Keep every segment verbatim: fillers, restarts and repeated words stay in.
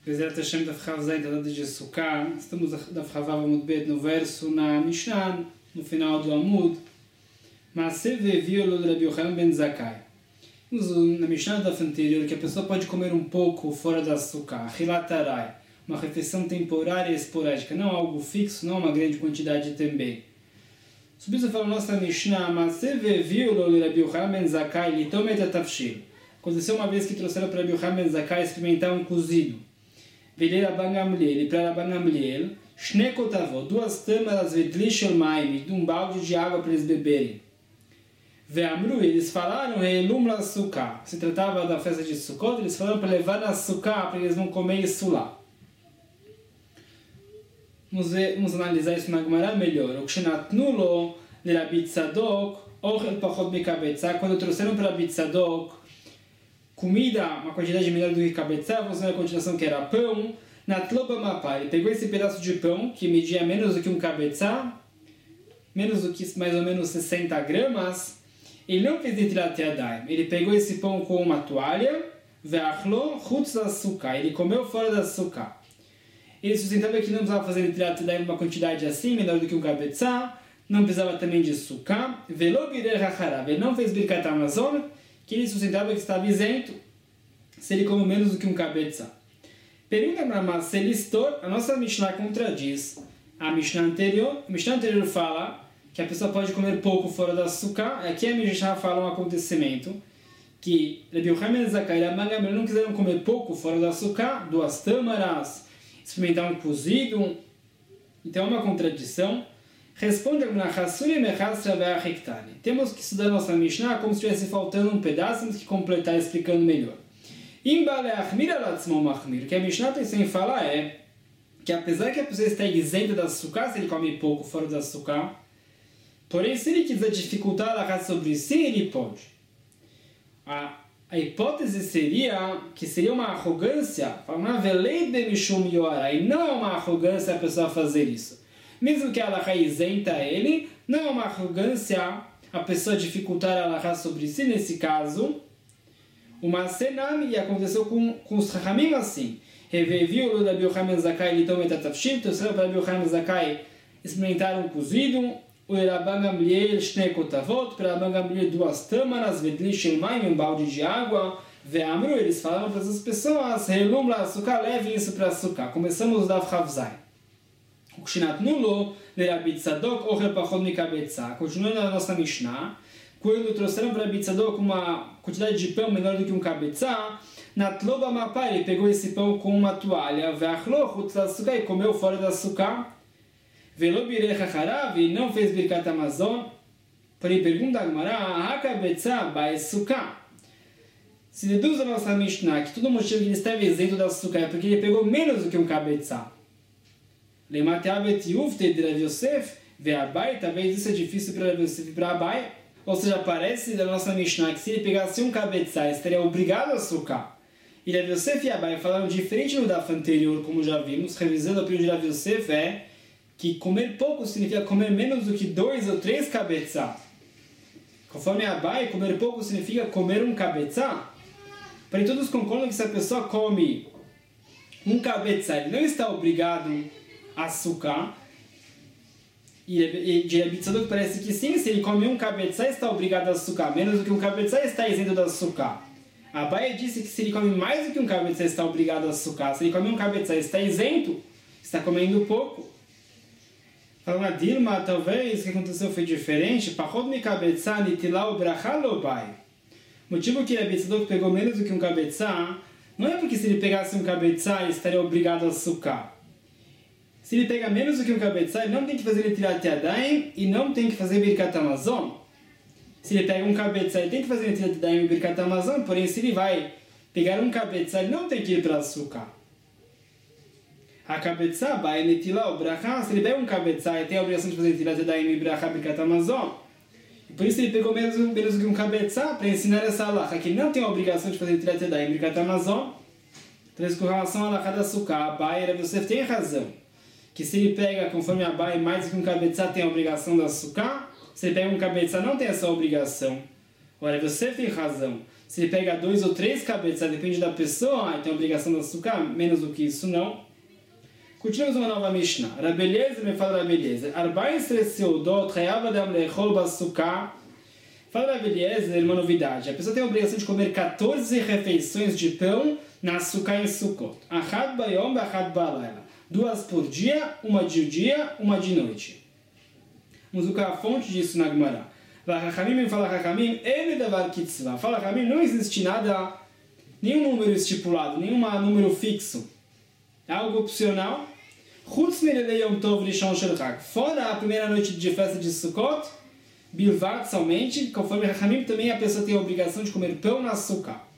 Bezerra Hashem da Chavzai, da de Sukkah. Estamos da Chavava Mudbet no verso na Mishnah, no final do Amud. Maaseh ve'evio lo de Rabi Yochanan ben Zakkai. Na Mishnah da anterior, que a pessoa pode comer um pouco fora da Sukkah, Achilat Arai, uma refeição temporária e esporádica, não algo fixo, não uma grande quantidade também. Sobre isso fala a nossa Mishnah, Maaseh ve'evio lo de Rabi Yochanan ben Zakkai, litomet atafshil. Aconteceu uma vez que trouxeram para Rabi Yochanan ben Zakkai experimentar um cozido. Veio Rabban Gamliel, e para Rabban Gamliel, Shnei kotavot, duas tâmaras vedli shel mayim, de um balde de água para eles beberem. Ve'amru, eles falaram, Reilum la Sukkah. Se tratava da festa de Sukkot, eles falaram para levar na Sukkah, para eles não comerem isso lá. Vamos, ver, vamos analisar isso na Gemara melhor. O Kshenatnu lo de Rabi Tzadok, ochel pachot mikabetzah, quando trouxeram para Rabi Tzadok comida, uma quantidade menor do que cabeça, você na continuação que era pão, na tloba mapa, ele pegou esse pedaço de pão, que media menos do que um cabeça, menos do que mais ou menos sessenta gramas, ele não fez netilat yadayim, ele pegou esse pão com uma toalha, ve'achlo chutz açúcar, ele comeu fora da açúcar. Ele sustentava que não precisava fazer netilat yadayim uma quantidade assim, menor do que um cabeça, não precisava também de açúcar, ve'lo birei hacharav, ele não fez birkat hamazon, que ele sustentava que estava isento se ele come menos do que um cabeça. Pergunta para Maaseh listor, a nossa Mishnah contradiz a Mishnah anterior. A Mishnah anterior fala que a pessoa pode comer pouco fora da açúcar. Aqui a Mishnah fala um acontecimento que Rabi Yochanan ben Zakkai e Rabban Gamliel não quiseram comer pouco fora da açúcar, duas tâmaras, experimentar um cozido. Então é uma contradição. Responde a Mishnah, temos que estudar nossa Mishnah como se estivesse faltando um pedaço, temos que completar explicando melhor. O que a Mishnah tem em falar é que apesar que a pessoa está isenta da açúcar, se ele come pouco fora da açúcar, porém se ele quiser dificultar a raça sobre si, ele pode. A, a hipótese seria que seria uma arrogância, e não é uma arrogância a pessoa fazer isso. Mesmo que a Halakha isenta ele, não é uma arrogância a pessoa dificultar a Halakha sobre si, nesse caso. O Masenam, e aconteceu com, com os Chachamim assim. Reviviu o Rabi Yochanan ben Zakkai, ele tomou etafshil, trouxeram para Rabi Yochanan ben Zakkai experimentaram um cozido. O Rabban Gamliel, Shnei kotavot, para Rabban Gamliel duas tâmaras, vedli shel mayim, um balde de água. Ve'amru, eles falaram para essas pessoas, Reilum la açúcar, levem isso para açúcar. Começamos da Chavzai. O Kshenatnu lo de Rabi Tzadok, ochel pachot mikabetzah. Continuando na nossa Mishnah, quando trouxeram para Rabi Tzadok uma quantidade de pão menor do que um cabeça, na tloba mapa, ele pegou esse pão com uma toalha, ve'achlo chutz açúcar, e comeu fora da açúcar, ve'lo birei hacharav, e não fez birkat hamazon. Porém, pergunta a Gemara, ha'kabetzah ba'esukkah. Se deduz a nossa Mishnah que todo motivo que ele estava isento da açúcar é porque ele pegou menos do que um cabeça. Lemateabet yufte de Rav Yosef, ve'abai, talvez isso é difícil para Rav Yosef e para Abai. Ou seja, parece da nossa Mishnah que se ele pegasse um cabeça, estaria obrigado a açúcar. E Rav Yosef e Abai falaram diferente no daf anterior, como já vimos. Revisando a opinião de Rav Yosef é que comer pouco significa comer menos do que dois ou três cabeça. Conforme Abai, comer pouco significa comer um cabeça. Porém, todos concordam que se a pessoa come um cabeça, ele não está obrigado açúcar, e de Rabi Tzadok parece que sim, se ele come um cabeça está obrigado a açúcar, menos do que um cabeça está isento do açúcar. A Abai disse que se ele come mais do que um cabeça está obrigado a açúcar, se ele come um cabeça está isento, está comendo pouco. Falando a Dilma, talvez o que aconteceu foi diferente, pachot mikabetzah nitilau bracha lo bai. O motivo que Rabi Tzadok pegou menos do que um cabeça não é porque se ele pegasse um cabeça ele estaria obrigado a açúcar. Se ele pega menos do que um cabeça, ele não tem que fazer netilat yadayim e não tem que fazer birkat hamazon. Se ele pega um cabeça, ele tem que fazer netilat yadayim e birkat hamazon, porém se ele vai pegar um cabeça, ele não tem que ir para açúcar. A cabeça vai netilar o bracha, se ele pega um cabeça, ele tem a obrigação de fazer netilat yadayim e bracha birkat hamazon. E por isso ele pegou menos, menos do que um cabeça para ensinar essa halakha, que ele não tem a obrigação de fazer netilat yadayim e birkat hamazon. Então, com relação à halakha da açúcar, a Abai e Rav Yosef tem razão. Que se ele pega, conforme a Abai, mais do que um cabeça tem a obrigação de açúcar, se ele pega um cabeça não tem essa obrigação. Ora, você tem razão. Se ele pega dois ou três cabeças, depende da pessoa, aí tem a obrigação de açúcar, menos do que isso não. Continuamos uma nova Mishnah. Rabi Eliezer me fala Rabi Eliezer. Arbaim seudot chayav adam lechol basuká. Fala Rabi Eliezer, uma novidade. A pessoa tem a obrigação de comer quatorze refeições de pão na açúcar em Sukkot. Achad bayom v'achad balayla. Duas por dia, uma de dia, uma de noite. Vamos ver qual é a fonte disso na Gemara. V'achachamim fala Chachamim, ele davar kitzvah. Fala Chachamim, não existe nada, nenhum número estipulado, nenhum número fixo. É algo opcional. Chutz milelei yom tov rishon shel chag. Fora a primeira noite de festa de Sukkot, bilvat somente, conforme Chachamim, também a pessoa tem a obrigação de comer pão na açúcar.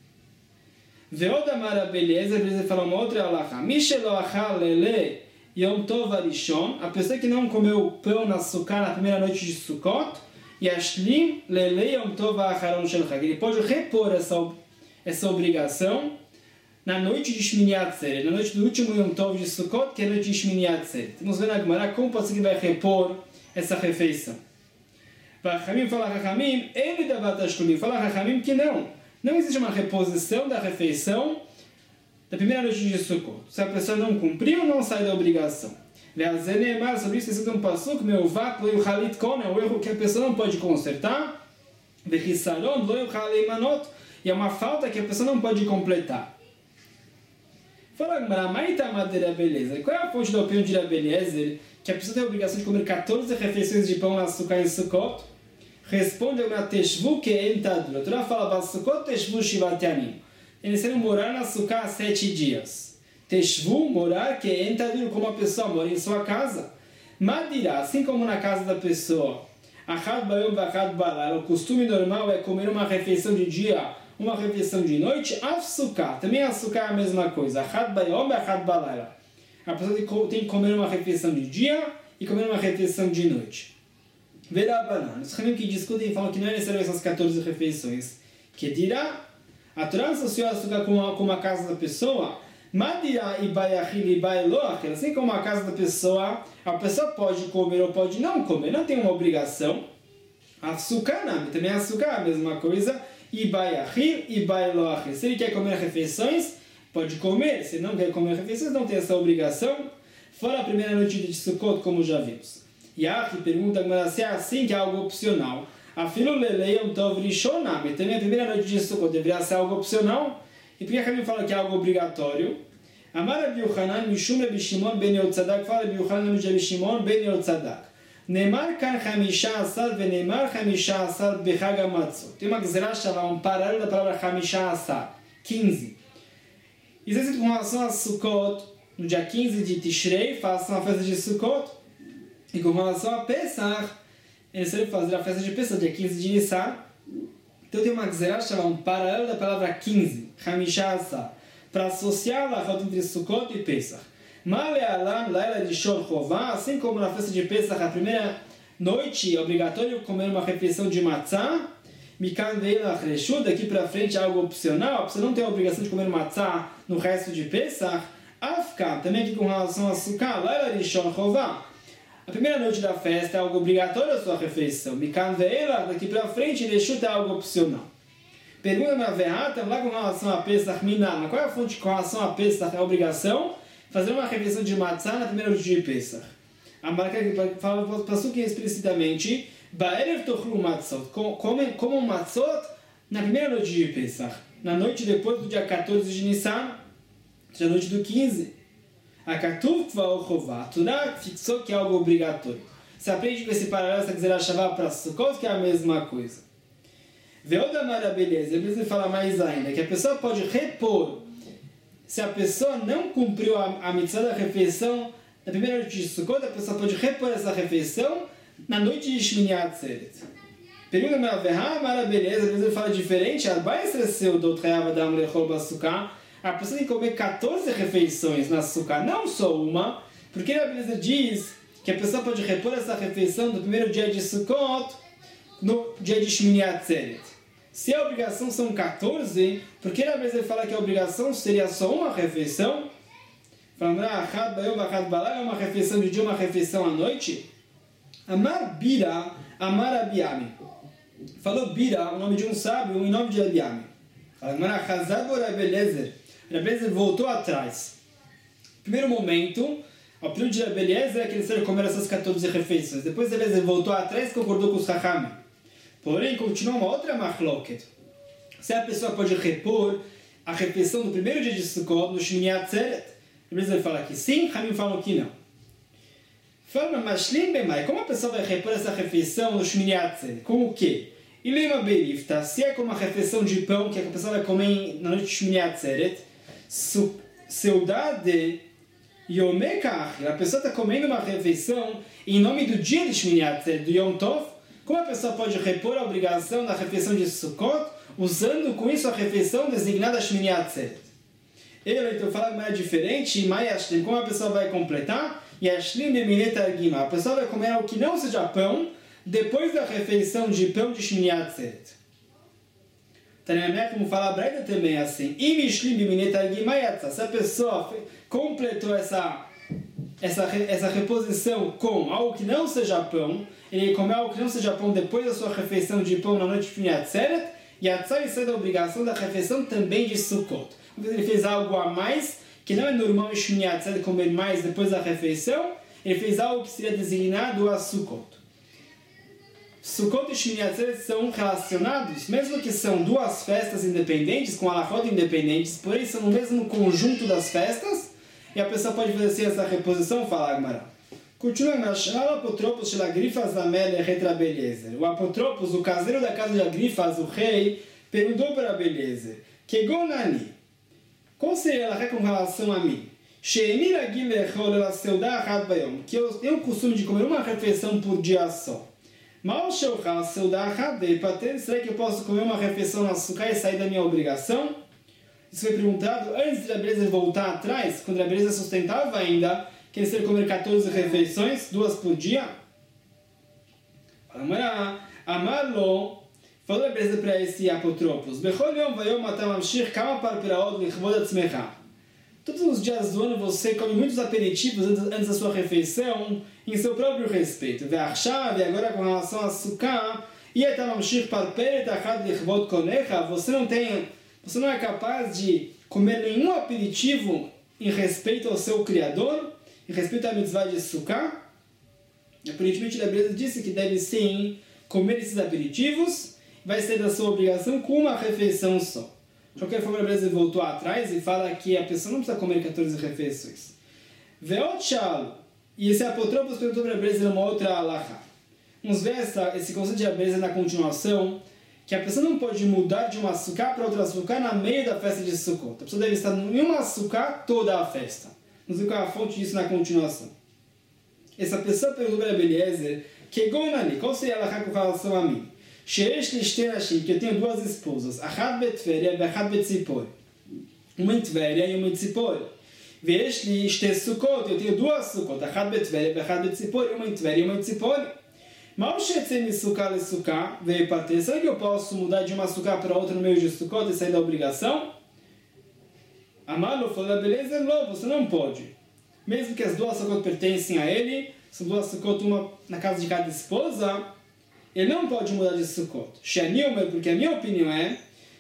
Ve'od amar Rabi Eliezer, ele fala uma outra halakha. Mishelo achal lele yom tov rishon. A pessoa que não comeu pão na açúcar na primeira noite de Sukkot, yashlim lele yom tov acharon shel chag. Ele pode repor essa, essa obrigação na noite de Shmini Atzeret, na noite do último Yom Tov de Sukkot, que é a noite de Shmini Atzeret. Vamos ver na Gemara como pode ser que vai repor essa refeição. Chachamim fala Chachamim, ele dá batashkulim. Fala Chachamim que não. Não existe uma reposição da refeição da primeira noite de Sukkot. Se a pessoa não cumpriu, não sai da obrigação. Ve'azenemar, sobre isso, esse é um pasuk, meu vat lo yuchalit kon, é um erro que a pessoa não pode consertar. Ve'chisaron lo yuchalei manot, e é uma falta que a pessoa não pode completar. Fala Gemara, Maita Madeira beleza. Qual é a fonte da opinião de Rabi Eliezer que a pessoa tem a obrigação de comer quatorze refeições de pão na açúcar em Sukkot? Responde a Gemara, Teshvu que entadura. A Torá fala, Sukkot Teshvu shivat yanim. Eles devem morar na açúcar sete dias. Teshvu, morar, que entadura, como a pessoa mora em sua casa. Madirá, assim como na casa da pessoa. Achad bayom v'achad balayla. O costume normal é comer uma refeição de dia, uma refeição de noite, açúcar. Também açúcar é a mesma coisa. Achad bayom v'achad balayla. A pessoa tem que comer uma refeição de dia e comer uma refeição de noite. Verá banana. Os rabinos que discutem falam que não é necessário essas quatorze refeições. Que dirá? A Torá associou açúcar com a, com a casa da pessoa. Madirá e baiachil e bailoach. Assim como a casa da pessoa, a pessoa pode comer ou pode não comer. Não tem uma obrigação. Açúcar não. Também açúcar é a mesma coisa. E baiachil e bailoach. Se ele quer comer refeições, pode comer. Se não quer comer refeições, não tem essa obrigação. Fora a primeira noite de Sukkot, como já vimos. Yahi pergunta se é assim que é algo opcional. Afilo lelei um tov rishonam. Também a primeira noite de Sukkot deveria ser algo opcional. E por que a Rabi fala que é algo obrigatório? Amar Rabi Yochanan mishum Rabi Shimon ben Yotzadak. Fala Rabi Yochanan mishum Rabi Shimon ben Yotzadak. Neymar kan chamisha asar ve neymar chamisha asar bechag hamatzot. Tem uma gzerá chamada um paralelo da palavra chamisha asar, quinze. Isso é com relação a Sukkot, no dia quinze de Tishrei, façam a festa de Sukkot. E com relação a Pesach, eles devem fazer a festa de Pesach, dia quinze de Nissan. Então tem uma gzerá chamada um paralelo da palavra quinze, chamisha asar, para associar a rota entre Sukkot e Pesach. Male alam laila de shor chová, assim como na festa de Pesach, a primeira noite é obrigatório comer uma refeição de matzah. Mikan veilach reshut, daqui para frente é algo opcional, você não tem a obrigação de comer matzah no resto de Pesach. Afka, também aqui com relação a açúcar, laila de shor chová. A primeira noite da festa é algo obrigatório a sua refeição. Mikan veilach, daqui para frente reshut é algo opcional. Pergunta na Ve'atam, lá com relação a Pesach, Minan, qual é a fonte com relação a Pesach? É a obrigação? Fazer uma refeição de matzah na primeira noite de Pesach. A marca que fala o pasuk explicitamente, Ba'erev tochlu matzot, como matzot na primeira noite de Pesach, na noite depois do dia quatorze de Nissan, na noite do quinze. A Katuv Kvaor Chová, a Torá fixou que é algo obrigatório. Você aprende com esse paralelo, essa quiser Shavá para Sukkot, que é a mesma coisa. Ve'odamar beleza, ele fala mais ainda, que a pessoa pode repor. Se a pessoa não cumpriu a, a mitzvah da refeição na primeira noite de Sukkot, a pessoa pode repor essa refeição na noite de Shmini Atzeret. Pergunta na Verá, Mara beleza, ele fala diferente. Arba estresseu do Treyava da Amlechol Bassuká. A pessoa tem que comer quatorze refeições na açúcar, não só uma, porque a beleza diz que a pessoa pode repor essa refeição do primeiro dia de Sukkot no dia de Shmini Atzeret. Se a obrigação são quatorze, por que na vez ele fala que a obrigação seria só uma refeição? Falando, é uma refeição de dia, uma refeição à noite? Amar bira, amar abiami. Falou Bira, o nome de um sábio, em nome de Eliame. Agora, Hazabo Rabelezer. Rabelezer voltou atrás. Primeiro momento, o período de Rabelezer é que ele saiu comer essas quatorze refeições. Depois Rabelezer voltou atrás e concordou com os Chachamim. Porém, continua uma outra machloket. Se a pessoa pode repor a refeição do primeiro dia de Sukkot no Shmini Atzeret, Rabelezer fala que sim, Chachamim falam que não. Fala, mas bem, como a pessoa vai repor essa refeição no Shmini Atzeret? Com o quê? E lema berifta, se é como uma refeição de pão que a pessoa vai comer na noite de Shmini Atzeret, seudade yomekach, a pessoa está comendo uma refeição em nome do dia de Shmini Atzeret, do Yom Tov, como a pessoa pode repor a obrigação da refeição de Sukkot, usando com isso a refeição designada Shmini Atzeret? Ele então fala de maneira diferente, como a pessoa vai completar? Yashlim beminet argima, a pessoa vai comer algo que não seja pão, depois da refeição de pão de Shmini Atzeret. Tanamé, como fala a Braita também assim, se a pessoa completou essa, essa, essa reposição com algo que não seja pão, ele comeu algo que não seja pão depois da sua refeição de pão na noite de Shmini Atzeret, e a tzai sai da obrigação da refeição também de Sukkot. Ele fez algo a mais, que não é normal em Shmini Atzeret comer mais depois da refeição, ele fez algo que seria designado a Sukkot. Sukkot e Shmini Atzeret são relacionados, mesmo que são duas festas independentes, com alachot independentes, porém são no mesmo conjunto das festas, e a pessoa pode fazer assim essa reposição, fala Agmará. Continua Agmará, chamar o apotropos de Agrifas da Mele Retra Beliezer. O apotropos, o caseiro da casa de Agrifas, o rei, perguntou para Beliezer, Kegonani, qual seria ela com relação a mim? Que eu tenho o costume de comer uma refeição por dia só. Mal será que eu posso comer uma refeição no açúcar e sair da minha obrigação? Isso foi perguntado antes de a beleza voltar atrás, quando a beleza sustentava ainda que ele seria comer quatorze refeições, duas por dia. Amarlo falou a beleza para esse apotropos. Todos os dias do ano você come muitos aperitivos antes da sua refeição, em seu próprio respeito. E agora com relação a açúcar, você não tem, você não é capaz de comer nenhum aperitivo em respeito ao seu Criador, em respeito à mitzvah de açúcar. Aparentemente a beleza disse que deve sim comer esses aperitivos, vai ser da sua obrigação com uma refeição só. De qualquer forma, a beleza voltou atrás e fala que a pessoa não precisa comer quatorze refeições. Veot shal. E esse apotropos perguntou para a beleza numa outra alahá. Vamos ver essa, esse conceito de beleza na continuação, que a pessoa não pode mudar de um açúcar para outro açúcar na meio da festa de Sukkot. A pessoa deve estar em um açúcar toda a festa. Vamos ver qual é a fonte disso na continuação. Essa pessoa perguntou para a beleza, que gonani, qual seria a alahá com relação a mim? Que eu tenho duas esposas, Achad Betveria e Achad Betzipor. Uma em Tveria e uma em Tzipor. Vesh li shte Sukkot, eu tenho duas Sukkot, Achad Betveria e Achad Betzipor, uma em Tveria e uma em Tzipor. Mal shetzei mi Sukkah le Sukkah, veio para ter. Será que eu posso mudar de uma Sukkah para outra no meio de Sukkot e sair da obrigação? Amalo falou, beleza, não, você não pode. Mesmo que as duas Sukkot pertencem a ele, são duas Sukkot, uma na casa de cada esposa, ele não pode mudar de Sukkot. Shaniumer, porque a minha opinião é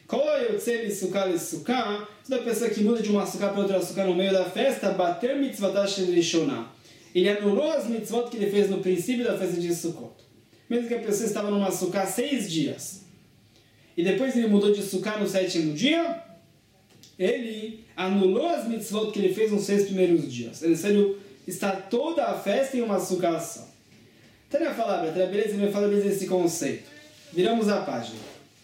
toda pessoa que muda de uma açúcar para outra açúcar no meio da festa, bater mitzvah shel Rishoná. Ele anulou as mitzvot que ele fez no princípio da festa de Sukkot. Mesmo que a pessoa estava numa açúcar seis dias, e depois ele mudou de açúcar no sétimo dia, ele anulou as mitzvot que ele fez nos seis primeiros dias. Ele saiu, está toda a festa em uma açúcar só. Então, a palavra, beleza, me fala beleza esse conceito. Viramos a página.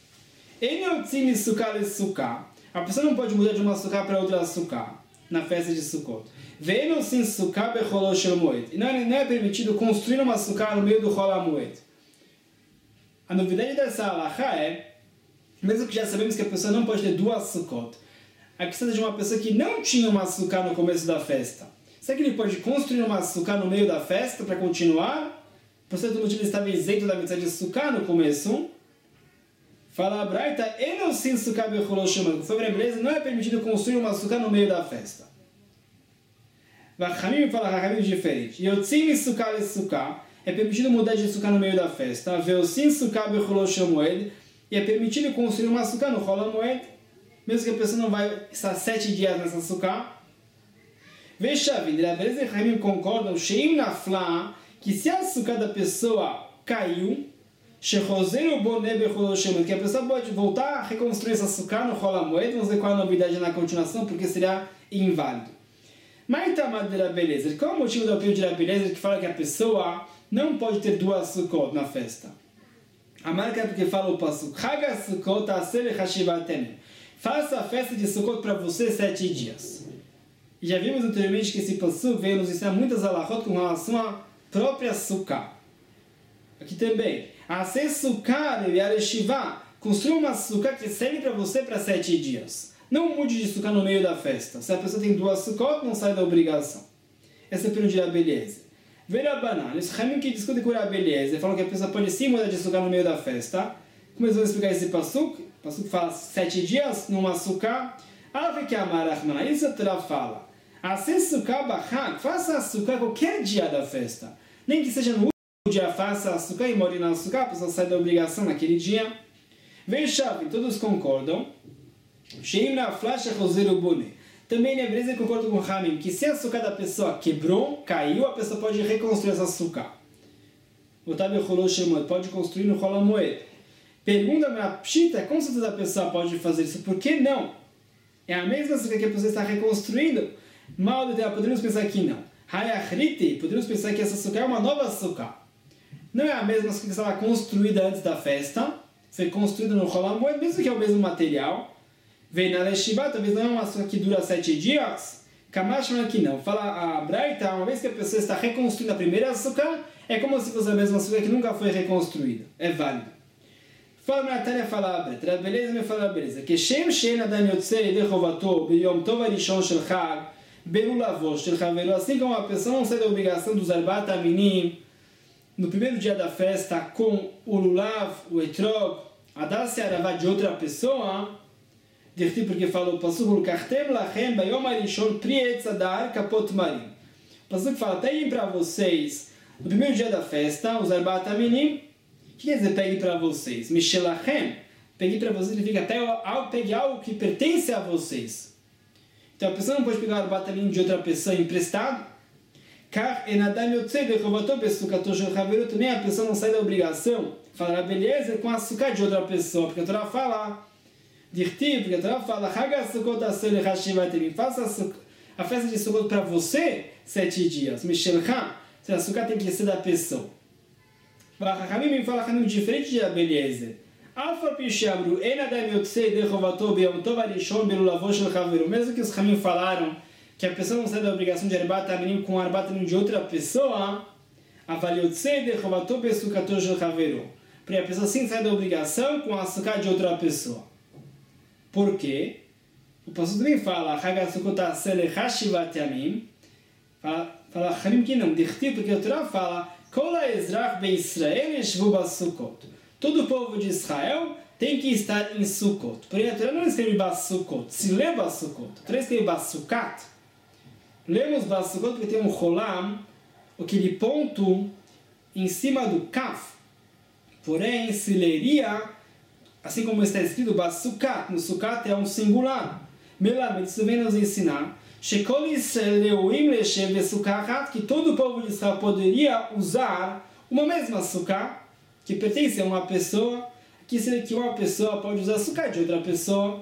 A pessoa não pode mudar de uma açúcar para outra açúcar na festa de Sukkot. E não, não é permitido construir uma açúcar no meio do Chol HaMoed. A novidade dessa alahá é, mesmo que já sabemos que a pessoa não pode ter duas Sukkot, a questão de uma pessoa que não tinha uma açúcar no começo da festa. Será que ele pode construir uma açúcar no meio da festa para continuar? Por certo motivo ele estava isento da mitzvah de açúcar no começo. Fala a Braita, sobre a beleza não é permitido construir uma açúcar no meio da festa. Vachamim fala Rachamim diferente. Yotzim açúcar e açúcar. é permitido mudar de sukkah no meio da festa. Veosim sukkah bechol shemoed, e é permitido construir uma sukkah no Chol HaMoed, mesmo que a pessoa não vai estar sete dias nessa sukkah. Vechavid, a beleza e Rahamim concordam, sheim nafla, que se a sukkah da pessoa caiu, shechozeru boneh bechol shemoed, que a pessoa pode voltar a reconstruir essa sukkah no Chol HaMoed. Vamos ver qual é a novidade na continuação, porque seria inválido. Mas Tamad de Rabelezer, qual é o motivo da opinião de Rabelezer que fala que a pessoa não pode ter duas sukkot na festa? A marca é porque fala o pasuk, Haga sukkot asele hashivatem, faça a festa de sukkot para você sete dias. E já vimos anteriormente que esse pasuk veio nos ensinar muitas halachot com relação à própria sukkah. Aqui também, Ase sukkah yareshivá, construa uma sukkah que serve para você para sete dias. Não mude de sukkah no meio da festa. Se a pessoa tem duas sukkot, não sai da obrigação. Essa é a opinião de Rabelezer. Verabanan, os Ramim que discutem com Rabelezer falam que a pessoa pode sim mudar de sukkah no meio da festa. Como eles vão explicar esse pasuk? O pasuk fala sete dias numa sukkah. Ave que amarachmana, isso a Torá fala. Assim sukkah bachag, faça a sukkah qualquer dia da festa. Nem que seja no último dia, faça a sukkah e more na sukkah, a pessoa sai da obrigação naquele dia. Veja, todos concordam. Sheim na flasha rozeiro bone. Também na Hebreus concordo com o Ramim que se a sukkah da pessoa quebrou, caiu, a pessoa pode reconstruir essa sukkah. O Tabi Cholo Shemot pode construir no Chol HaMoed. Pergunta na Pshita, com certeza a pessoa pode fazer isso. Por que não? É a mesma sukkah que a pessoa está reconstruindo. Mal de terra, podemos pensar que não. Hayachriti, podemos pensar que essa sukkah é uma nova sukkah. Não é a mesma sukkah que estava construída antes da festa. Foi construída no Chol HaMoed, mesmo que é o mesmo material. Vem na Leshiva, talvez não é uma sukkah que dura sete dias. Kamash fala que não. Fala a Braita, uma vez que a pessoa está reconstruindo a primeira sukkah, é como se fosse a mesma sukkah que nunca foi reconstruída. É válido. Fala a Natália, fala a Braita. Beleza, me fala a beleza. Que Shem Shem Adam Yotzei de Chovato, Beyom Tov Arishon Shel Chag, Berulavosh Shel Chaveru. Assim como a pessoa não sai da obrigação dos Arbat Aminim, no primeiro dia da festa, com o Lulav, o Etrog, a dar-se a de outra pessoa, porque falou o pasuk kartem lachem bayom arishon prietz adar kapot marim. O pasuk fala, peguem para vocês no primeiro dia da festa os arbat aminim. O que quer dizer peguem para vocês? Mishelachem, peguei para vocês significa pegue algo que pertence a vocês. Então a pessoa não pode pegar o arbat aminim de outra pessoa emprestado. Kar enadam yotzei de chovato besukato shel chaveru, também a pessoa não sai da obrigação falar beleza com a sukkah de outra pessoa, porque a Torá fala Dirtiv, porque a Torá fala, Haga Sukkot asele hashivatem, faça a festa de Sukkot para você sete dias. Mishelcha, se a sukkah tem que ser da pessoa. Rahamim me fala caminho diferente de Rabelezer. Alfa pishabru, enadam yotzei de chovato beyom tov arishon berulavo shel chaveru. Mesmo que os Rahamim falaram que a pessoa não sai da obrigação de arbat aminim com arbat aminim de outra pessoa, aval yotzei de chovato besukato shel chaveru. Porque a pessoa sim sai da obrigação com a sukkah de outra pessoa. Por quê? O pastor também fala, Hagasukota Sele Hashivat Yamim. Fala, fala Harim que não, Dirtiv, porque a Torá fala, Kola Ezrach Be Israel Yeshvu Basukot. Todo o povo de Israel tem que estar em Sukkot. Porém, a Torá não escreve Basukot, se lê Basukot. A Torá escreve Basukat. Lemos Basukot porque tem um Cholam, aquele ponto em cima do Kaf. Porém, se leria assim como está escrito, Basukat, no Sukat é um singular. Melamed, isso vem nos ensinar, Shekol Yisrael Leuim Leshev Besukachat, que todo o povo de Israel poderia usar uma mesma Sukkah, que pertence a uma pessoa, que seria que uma pessoa pode usar a Sukkah de outra pessoa.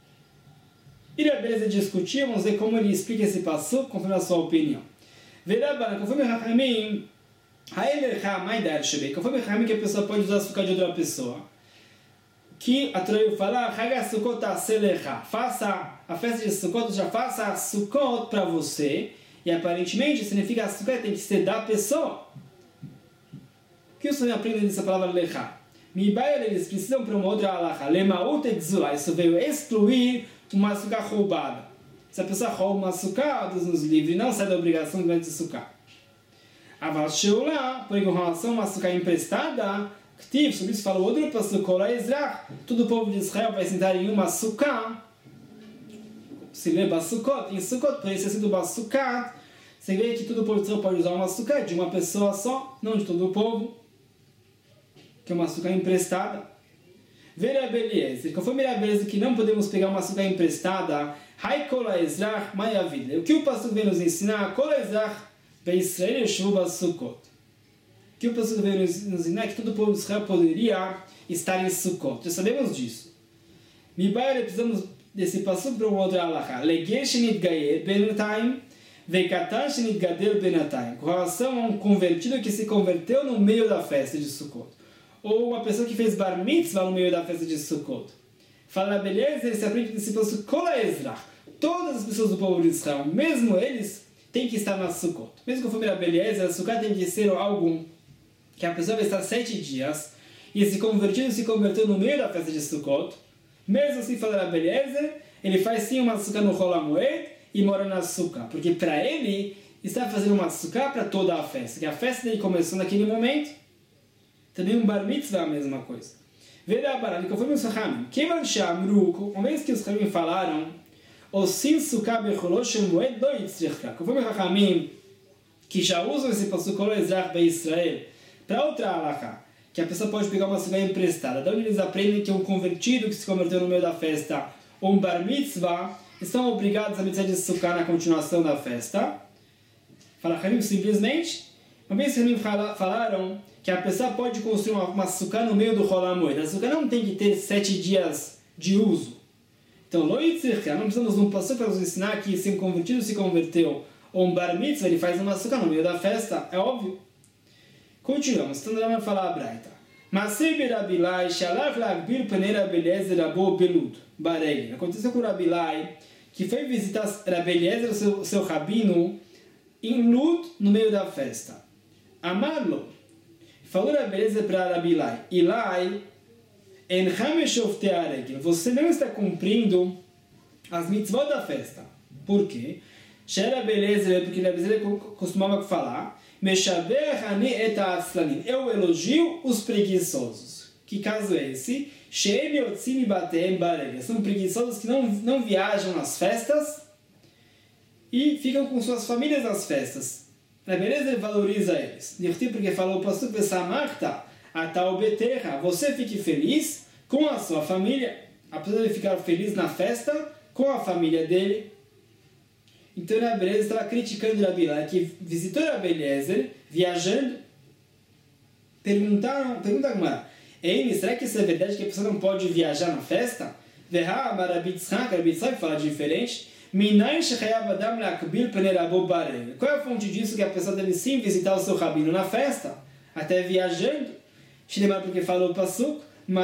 E a beleza de discutir, vamos ver como ele explica esse passo, conforme a sua opinião. Verabana, conforme Rahamim, Haelecha Maidar Shebei, conforme Rahamim que a pessoa pode usar a Sukkah de outra pessoa. Que a Torá fala, Haga Sukkot aselecha, faça a festa de Sukkot, já faça a Sukkot para você, e aparentemente significa que a Sukkot tem que ser da pessoa. O que você aprende dessa palavra lecha? Mibai, eles precisam para uma outra alaha, lemaut exula, isso veio excluir uma Sukkah roubada. Se a pessoa rouba uma Sukkah, Deus nos livre, não sai da obrigação de Sukkah. Aval Sheulá, porém com relação a uma Sukkah emprestada, Ktiv, sobre isso fala o outro pastor, Kola Ezrach, todo o povo de Israel vai sentar em uma sukkah, se lê Basukot, em Sukkot, por isso é sido Basukat, Você vê que todo o povo de Israel pode usar uma açúcar de uma pessoa só, não de todo o povo, que é uma açúcar emprestada. Vê Rabi Eliezer, conforme Rabi Eliezer que não podemos pegar uma açúcar emprestada, Hai kol ha'ezrach ma yavid. O que o pastor vem nos ensinar? Kol ha'ezrach be'Israel yeshuv b'Sukkot. O que o pastor vem nos ensinar é que todo o povo de Israel poderia estar em Sukkot. Já sabemos disso. Mibai, precisamos desse pastor para um outro halakha. Leger shenitgayer benatayim ve'katan shenitgadel benatayim. Com relação a um convertido que se converteu no meio da festa de Sukkot. Ou uma pessoa que fez bar mitzvah no meio da festa de Sukkot. Fala, beleza, ele se aprende nesse posto kol ha'ezrach. Todas as pessoas do povo de Israel, mesmo eles, têm que estar na Sukkot. Mesmo conforme a beleza, a Sukkot tem que ser algo que a pessoa vai estar sete dias, e esse convertido se converteu no meio da festa de Sukkot. Mesmo assim, fala a beleza, ele faz sim uma Sukkot no Chol HaMoed e mora na Sukkot. Porque para ele, está fazendo uma Sukkot para toda a festa. Que a festa dele começou naquele momento. Também um bar mitzvah é a mesma coisa. Veda Barani, conforme os Chachamim, Kevan Shamru, uma vez que os Chachamim falaram, o Sin Sukkah Becholosh Moed do Yitzrichka, conforme os Chachamim, que já usam esse pasuk Kol Ezrach Bei Israel, para outra halakha, que a pessoa pode pegar uma Sukkah emprestada, da onde eles aprendem que um convertido que se converteu no meio da festa, ou um bar mitzvah, estão obrigados a mitzvah de Sukkah na continuação da festa. Fala Chachamim simplesmente, uma vez que os Chachamim falaram que a pessoa pode construir uma, uma sukkah no meio do Chol HaMoed. A sukkah não tem que ter sete dias de uso. Então, lo yitzrichka, não precisamos de um pastor para nos ensinar que se um convertido se converteu, ou um bar mitzvah, ele faz uma sukkah no meio da festa, é óbvio. Continuamos, então vamos falar a Braita. Masei berabilai, shalach lagbir penei Rabi Eliezer rabo belud, barei. Aconteceu com o Rabilai, que foi visitar Rabi Eliezer, o seu, seu rabino, em Lud, no meio da festa. Amarlo. Falou a beleza para Rabilai, Ilai, você não está cumprindo as mitzvot da festa. Por quê? Porque a beleza costumava falar, eu elogio os preguiçosos. Que caso é esse? São preguiçosos que não, não viajam nas festas e ficam com suas famílias nas festas. A beleza valoriza eles. Porque falou o pastor Besamarta, Atal Beterra, você fique feliz com a sua família. Apesar de ficar feliz na festa com a família dele. Então a beleza estava criticando Rabilai, que visitou Rabi Eliezer, viajando. Perguntaram, pergunta a Gemara, Ei, será que isso é verdade que a pessoa não pode viajar na festa? Verá, Rabi Yitzchak, Rabi Yitzchak fala diferente. Qual é a fonte disso que a pessoa deve sim visitar o seu rabino na festa? Até viajando? Porque falou o pasuk,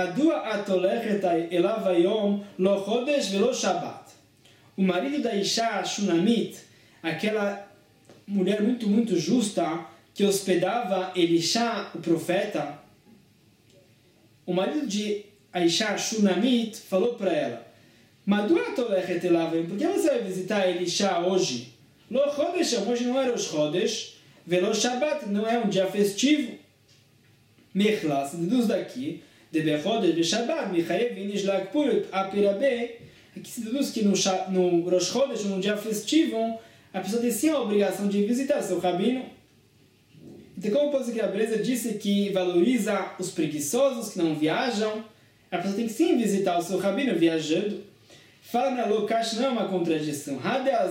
o marido da Isha Shunamit, aquela mulher muito, muito justa, que hospedava Elisha, o profeta, o marido de Isha Shunamit falou para ela, por que você vai visitar Elisha hoje? Hoje não era os Chodesh, Velo Shabbat, não é um dia festivo. Mechlas, deduz daqui, de Chodesh de Shabbat, Michaev Inish Lakpul, Apirabe, aqui se deduz que no, no Rosh Chodesh, num dia festivo, a pessoa tem sim a obrigação de visitar seu rabino. Então, como posso que a beleza disse que valoriza os preguiçosos que não viajam, a pessoa tem que sim visitar o seu rabino viajando. Fala na Lokash não é uma contradição.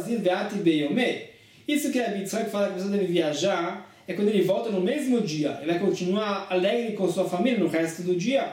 Isso que a Yitzchak fala que a pessoa deve viajar é quando ele volta no mesmo dia. Ele vai continuar alegre com sua família no resto do dia.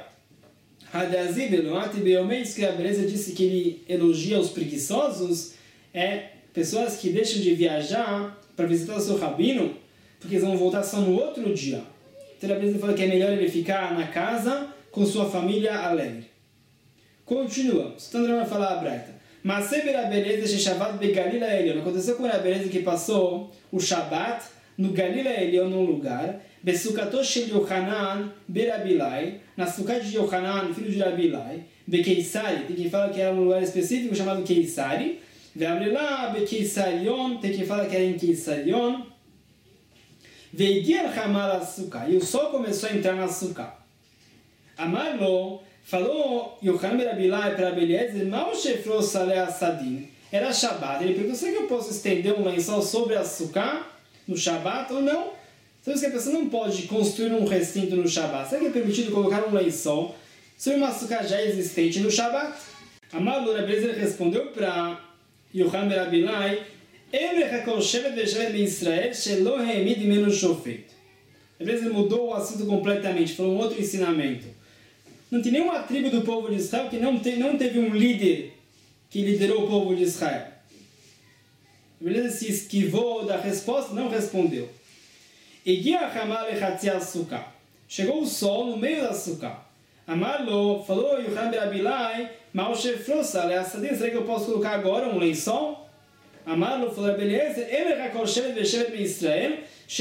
Isso que a beleza disse que ele elogia os preguiçosos é pessoas que deixam de viajar para visitar o seu rabino porque eles vão voltar só no outro dia. Então a beleza fala que é melhor ele ficar na casa com sua família alegre. Continuamos. Então vai falar a Braita. Mas se a beleza de Shabbat be Galila Elion. Aconteceu com a beleza que passou o Shabbat no Galila Elion, num lugar. Besukato shel Yochanan be Rabilai. Na sukkah de Yochanan, filho de Rabilai. Be Keisari. Tem quem fala que era um lugar específico chamado Keisari. Ve Amrilá be Keisarion. Tem quem fala que era em Keisarion. Ve Igiel Hamal a sukkah. E o sol começou a entrar na sukkah. Amarlo. Falou Yochanan ben Rabilai para Rabi Eliezer, Era Shabbat. Ele perguntou, será que eu posso estender um lençol sobre a sukkah no Shabbat ou não? Sabemos que a pessoa não pode construir um recinto no Shabbat. Será que é permitido colocar um lençol sobre uma sukkah já existente no Shabbat? Amar Lura Bezer respondeu para Yohan ben Abilai, ele recolcheve de Shevet Israel, shelo reemid menos shofet. Às vezes ele mudou o assunto completamente, falou um outro ensinamento. Não tem nenhuma tribo do povo de Israel que não, te, não teve um líder que liderou o povo de Israel. Ele se esquivou da resposta, não respondeu. Chegou o sol no meio da sukkah. Amarlo falou, Yohan ben Abilai, Maoshe Frosa, será que eu posso colocar agora um lençol? Amarlo falou, beleza, ele recolcheve de Shevet Israel,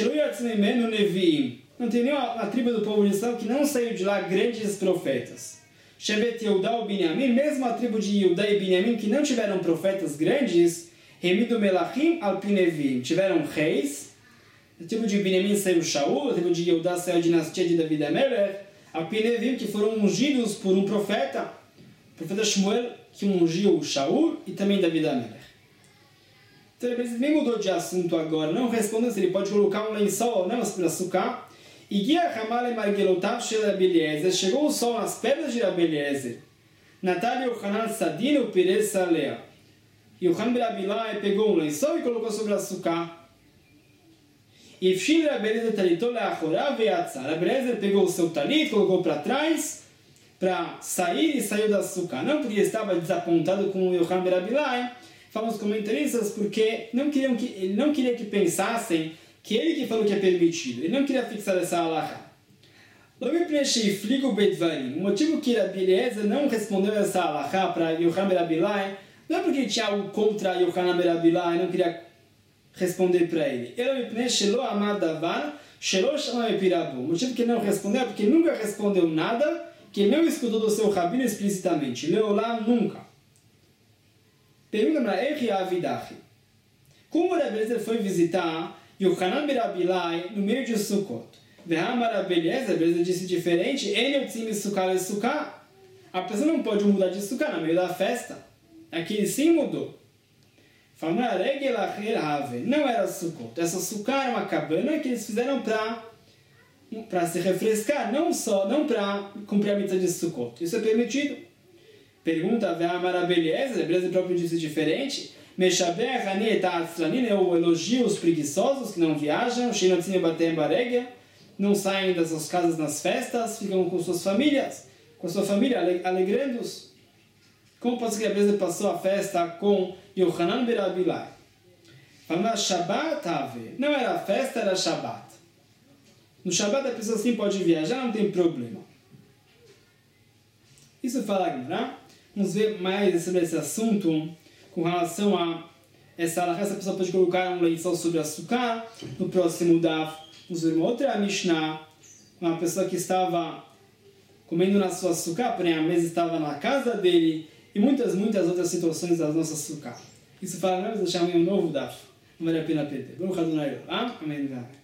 não tem nenhuma tribo do povo de Israel que não saiu de lá grandes profetas. Shevet Yehudá e Binyamin, mesmo a tribo de Yehudá e Binyamin que não tiveram profetas grandes, Remido Melachim al Pinevim, tiveram reis. A tribo de Binyamin saiu Shaul, a tribo de Yehudá saiu a dinastia de David Amelech, al Pinevim que foram ungidos por um profeta, o profeta Shmuel que ungiu Shaul e também David Amelech. Então ele nem mudou de assunto agora, não respondeu se ele pode colocar um lençol ou não para sukkah. E Guia Hamale Margelotav Shel Rabi Eliezer, chegou o sol nas pedras de Rabi Eliezer. Natália Yohanan Sadino Pires Salea. Yohan ben Abilai pegou um lençol e colocou sobre a sukkah. E Fshil Rabi Eliezer talitou leachorav veyatzar. Rabi Eliezer pegou o seu talit, colocou para trás, para sair e saiu da sukkah. Não porque estava desapontado com o Yohan ben Abilai, falam os comentaristas, porque não queriam que, ele não queria que pensassem que ele que falou que é permitido. Ele não queria fixar essa halakha. O motivo que Rabi Eliezer não respondeu essa halakha para Yohan ben Abilai não é porque ele tinha algo contra Yohan ben Abilai, não queria responder para ele. O motivo que ele não respondeu é porque ele nunca respondeu nada que ele não escutou do seu rabino explicitamente. Leolá nunca. Pergunta para Echi Avidachi. Como Rabi Eliezer foi visitar Yohanan ben Abilai no meio de Sukkot? Ve'amar Rabi Eliezer, Rabi Eliezer disse diferente, ele yotzim sukkah le sukkah. A pessoa não pode mudar de sukkah no meio da festa. Aqui ele sim mudou. Falando, não era Sukkot. Essa sukkah era uma cabana que eles fizeram para para se refrescar, não só, não para cumprir a mitzvah de Sukkot. Isso é permitido. Pergunta, Ve'amar Rabi Eliezer, Rabi Eliezer próprio disse diferente. Meshaber Hani et Ha'atzlanin, eu elogio os preguiçosos que não viajam, Shinotzim Batem Baregel, não saem das suas casas nas festas, ficam com suas famílias, com sua família, alegrando-os. Como pode ser que a Rabi passou a festa com Yohanan ben Abilai? Falando Shabbat, não era festa, era Shabbat. No Shabbat a pessoa sim pode viajar, não tem problema. Isso fala a Gemara. Vamos ver mais sobre esse assunto com relação a essa halakha, essa pessoa pode colocar um lençol sobre a sukkah. No próximo daf, vamos ver uma outra Mishnah, uma pessoa que estava comendo na sua sukkah, porém a mesa estava na casa dele, e muitas, muitas outras situações das nossas sukkah. Isso fala, vamos deixar um novo daf, não vale a pena perder. Vamos Adonai, amém.